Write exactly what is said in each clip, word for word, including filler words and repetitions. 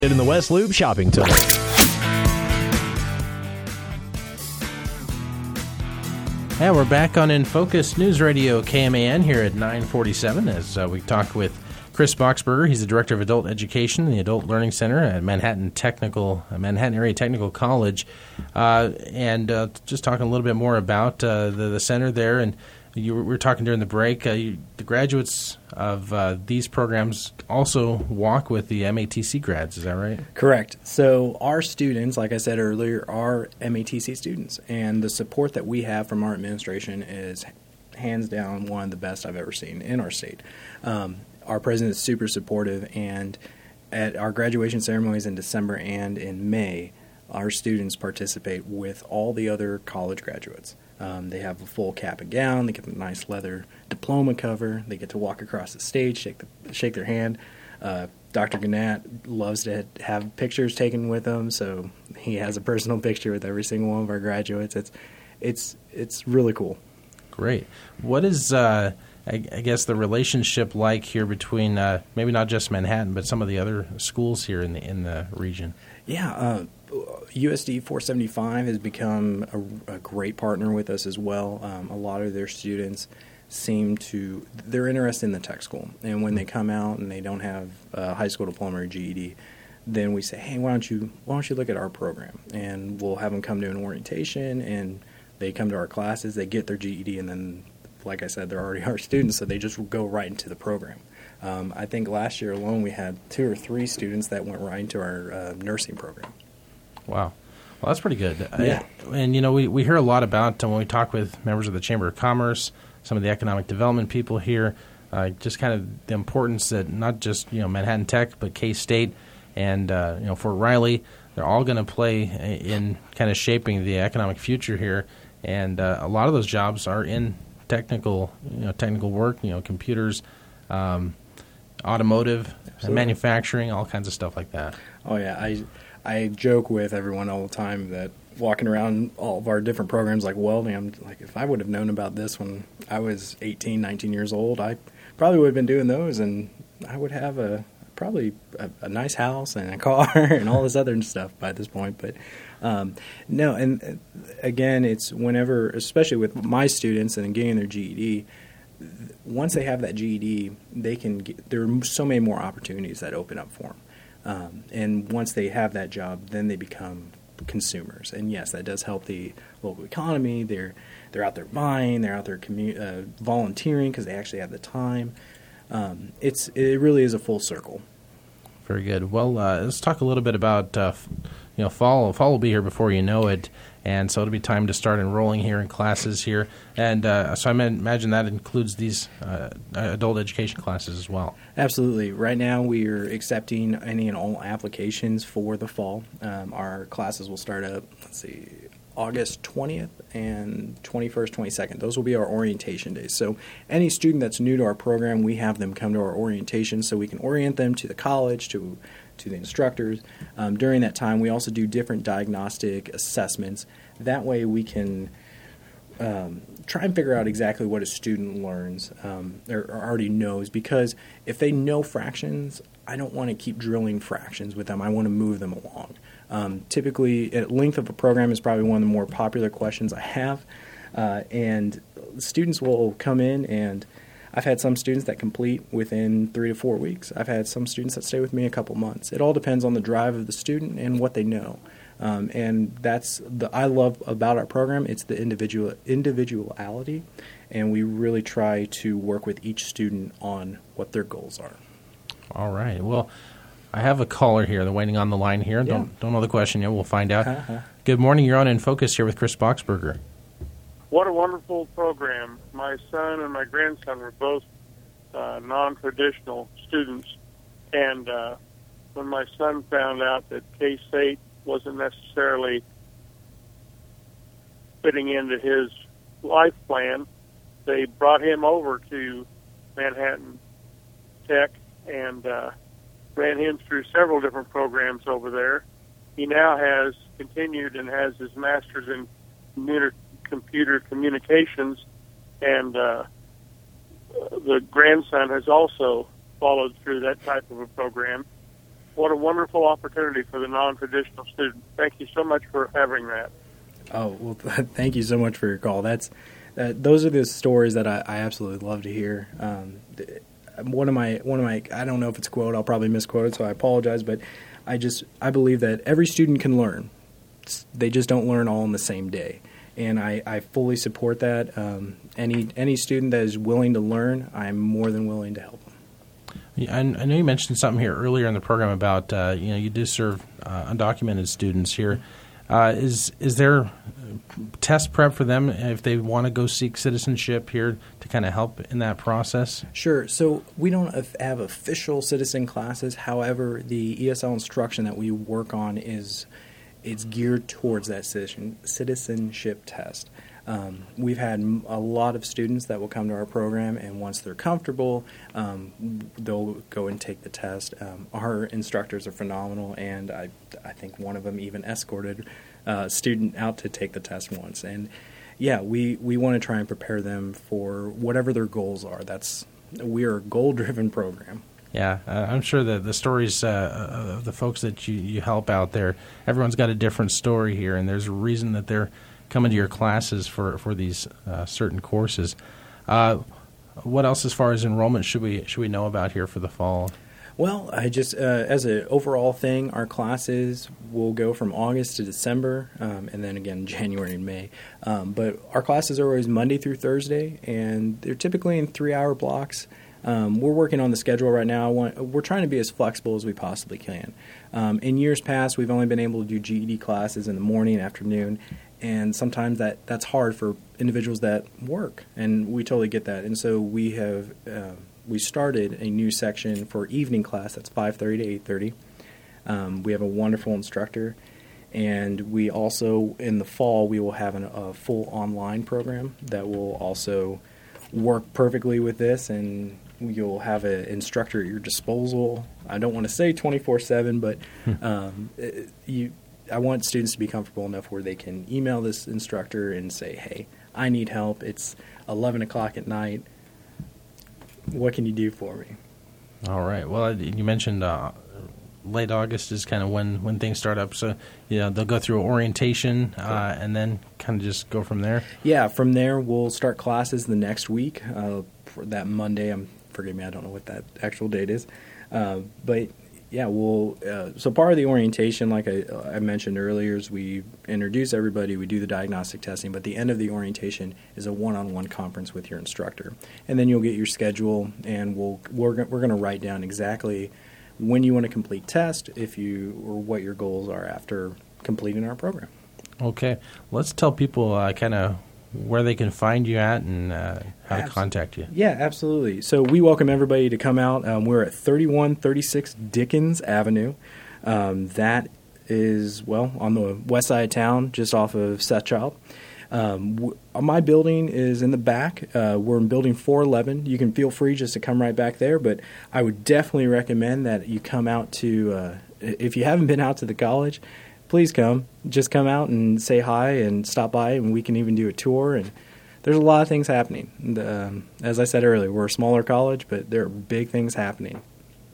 In the West Loop Shopping Center. And we're back on In Focus News Radio K M A N here at nine forty-seven as uh, we talk with Chris Boxberger. He's the Director of Adult Education in the Adult Learning Center at Manhattan Technical, uh, Manhattan Area Technical College, uh, and uh, just talking a little bit more about uh, the, the center there. And you were, we were talking during the break. Uh, you, the graduates of uh, these programs also walk with the M A T C grads. Is that right? Correct. So our students, like I said earlier, are M A T C students, and the support that we have from our administration is hands down one of the best I've ever seen in our state. Um, our president is super supportive, and at our graduation ceremonies in December and in May, our students participate with all the other college graduates. Um, they have a full cap and gown. They get the nice leather diploma cover. They get to walk across the stage, shake the, shake their hand. Uh, Doctor Gannett loves to have pictures taken with them, so he has a personal picture with every single one of our graduates. It's it's it's really cool. Great. What is, uh, I, I guess, the relationship like here between uh, maybe not just Manhattan, but some of the other schools here in the in the region? Yeah. Uh, U S D four seventy-five has become a, a great partner with us as well. Um, a lot of their students seem to, they're interested in the tech school. And when they come out and they don't have a high school diploma or G E D, then we say, hey, why don't you why don't you look at our program? And we'll have them come to an orientation, and they come to our classes, they get their G E D, and then, like I said, they're already our students, so they just go right into the program. Um, I think last year alone we had two or three students that went right into our uh, nursing program. Wow. Well, that's pretty good. Yeah. I, and, you know, we, we hear a lot about, uh, when we talk with members of the Chamber of Commerce, some of the economic development people here, uh, just kind of the importance that not just, you know, Manhattan Tech, but K-State and, uh, you know, Fort Riley, they're all going to play in kind of shaping the economic future here. And uh, a lot of those jobs are in technical, you know, technical work, you know, computers, um, automotive, manufacturing, all kinds of stuff like that. Oh, yeah. I I joke with everyone all the time that walking around all of our different programs like welding, I'm like, if I would have known about this when I was eighteen, nineteen years old, I probably would have been doing those, and I would have a probably a, a nice house and a car and all this other stuff by this point. But um, no, and again, it's whenever, especially with my students and getting their G E D, once they have that G E D, they can get, there are so many more opportunities that open up for them. Um, and once they have that job, then they become consumers. And yes, that does help the local economy. They're they're out there buying, they're out there commu- uh, volunteering because they actually have the time. Um, it's it really is a full circle. Very good. Well, uh, let's talk a little bit about uh, you know fall. Fall will be here before you know it, and so it'll be time to start enrolling here in classes here. And uh, so I imagine that includes these uh, adult education classes as well. Absolutely. Right now we are accepting any and all applications for the fall. Um, our classes will start up, let's see, August twentieth and twenty-first, twenty-second. Those will be our orientation days. So any student that's new to our program, we have them come to our orientation so we can orient them to the college, to to the instructors. Um, during that time, we also do different diagnostic assessments. That way we can um, try and figure out exactly what a student learns um, or, or already knows, because if they know fractions, I don't want to keep drilling fractions with them. I want to move them along. Um, typically, at length of a program is probably one of the more popular questions I have, uh, and students will come in, and I've had some students that complete within three to four weeks. I've had some students that stay with me a couple months. It all depends on the drive of the student and what they know. Um, and that's the I love about our program. It's the individual individuality, and we really try to work with each student on what their goals are. All right. Well, I have a caller here. They're waiting on the line here. Yeah. Don't don't know the question yet. We'll find out. Uh-huh. Good morning. You're on In Focus here with Chris Boxberger. What a wonderful program. My son and my grandson were both uh, non-traditional students, and uh, when my son found out that K-State wasn't necessarily fitting into his life plan, they brought him over to Manhattan Tech and uh, ran him through several different programs over there. He now has continued and has his master's in computer, computer communications, and uh, the grandson has also followed through that type of a program. what a wonderful opportunity for the non-traditional student. Thank you so much for having that. Oh, well, thank you so much for your call. That's uh, those are the stories that I, I absolutely love to hear. Um, one of my one of my I don't know if it's a quote. I'll probably misquote it, so I apologize. But I just I believe that every student can learn. They just don't learn all in the same day, and I, I fully support that. Um, any any student that is willing to learn, I'm more than willing to help them. Yeah, I, I know you mentioned something here earlier in the program about uh, you know you do serve uh, undocumented students here. Uh, is is there test prep for them if they want to go seek citizenship here to kind of help in that process? Sure. So we don't have official citizen classes. However, the E S L instruction that we work on is it's geared towards that citizen, citizenship test. Um, we've had a lot of students that will come to our program, and once they're comfortable, um, they'll go and take the test. Um, our instructors are phenomenal, and I, I think one of them even escorted uh, a student out to take the test once. And yeah, we, we want to try and prepare them for whatever their goals are. That's we are a goal-driven program. Yeah, uh, I'm sure that the stories uh, of the folks that you, you help out there, everyone's got a different story here, and there's a reason that they're coming to your classes for, for these uh, certain courses. Uh, what else as far as enrollment should we should we know about here for the fall? Well, I just, uh, as an overall thing, our classes will go from August to December, um, and then again January and May. Um, but our classes are always Monday through Thursday, and they're typically in three-hour blocks. Um, we're working on the schedule right now. I want, we're trying to be as flexible as we possibly can. Um, in years past, we've only been able to do G E D classes in the morning and afternoon, and sometimes that, that's hard for individuals that work, and we totally get that. And so we have uh, we started a new section for evening class that's five thirty to eight thirty. Um, we have a wonderful instructor, and we also, in the fall, we will have an, a full online program that will also work perfectly with this, and you'll have an instructor at your disposal. I don't want to say twenty-four seven, but um, you. I want students to be comfortable enough where they can email this instructor and say, hey, I need help. It's eleven o'clock at night. What can you do for me? All right. Well, you mentioned uh, late August is kind of when, when things start up. So, you know, they'll go through orientation uh, and then kind of just go from there? Yeah, from there we'll start classes the next week. Uh, for that Monday, I'm, forgive me, I don't know what that actual date is. Uh, but Yeah, we'll. Uh, so part of the orientation, like I, I mentioned earlier, is we introduce everybody, we do the diagnostic testing, but the end of the orientation is a one-on-one conference with your instructor, and then you'll get your schedule, and we'll we're we're going to write down exactly when you want to complete test, if you or what your goals are after completing our program. Okay, let's tell people uh, kind of where they can find you at and uh, how to Absol- contact you. Yeah, absolutely. So we welcome everybody to come out. Um, we're at thirty-one thirty-six Dickens Avenue. Um, that is, well, on the west side of town, just off of Sethchild. Um, w- my building is in the back. Uh, we're in building four eleven. You can feel free just to come right back there, but I would definitely recommend that you come out to, uh, if you haven't been out to the college, please come. Just come out and say hi and stop by, and we can even do a tour. And there's a lot of things happening. And, um, as I said earlier, we're a smaller college, but there are big things happening.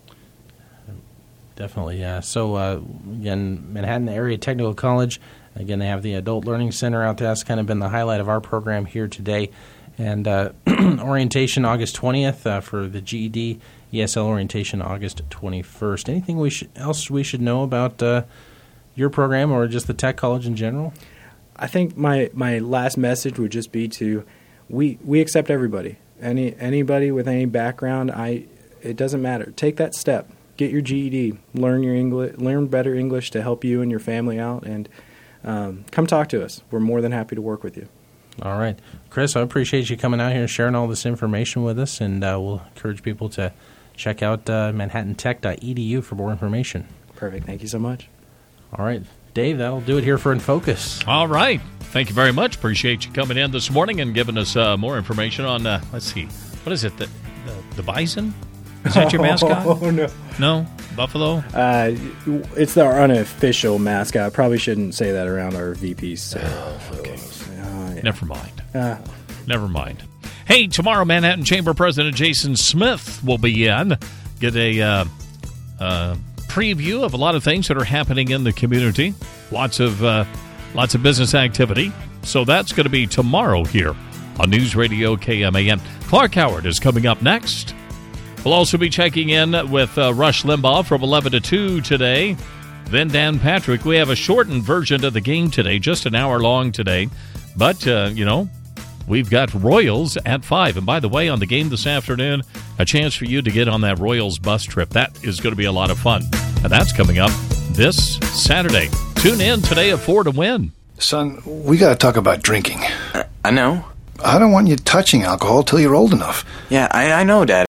Definitely, yeah. So, uh, again, Manhattan Area Technical College, again, they have the Adult Learning Center out there. That's kind of been the highlight of our program here today. And uh, orientation August twentieth uh, for the G E D, E S L orientation August twenty-first. Anything we should, else we should know about uh, your program or just the tech college in general? I think my, my last message would just be to we we accept everybody. Any anybody with any background, I it doesn't matter. Take that step. Get your G E D. Learn your English. Learn better English to help you and your family out. And um, come talk to us. We're more than happy to work with you. All right, Chris. I appreciate you coming out here and sharing all this information with us. And uh, we'll encourage people to check out uh, manhattan tech dot e d u for more information. Perfect. Thank you so much. All right, Dave, that'll do it here for In Focus. All right. Thank you very much. Appreciate you coming in this morning and giving us uh, more information on, uh, let's see, what is it, the, the, the bison? Is that your mascot? Oh, no. No? Buffalo? Uh, it's our unofficial mascot. Probably shouldn't say that around our V Ps. So. Oh, okay. Uh, yeah. Never mind. Uh, Never mind. Hey, tomorrow Manhattan Chamber President Jason Smith will be in. Get a uh, uh, preview of a lot of things that are happening in the community. Lots of uh, lots of business activity. So that's going to be tomorrow here on News Radio K M A M. Clark Howard is coming up next. We'll also be checking in with uh, Rush Limbaugh from eleven to two today. Then Dan Patrick. We have a shortened version of the game today, just an hour long today. But, uh, you know, we've got Royals at five. And by the way, on the game this afternoon, a chance for you to get on that Royals bus trip. That is going to be a lot of fun. And that's coming up this Saturday. Tune in today at four to win. Son, we got to talk about drinking. I, I know. I don't want you touching alcohol till you're old enough. Yeah, I, I know, Dad.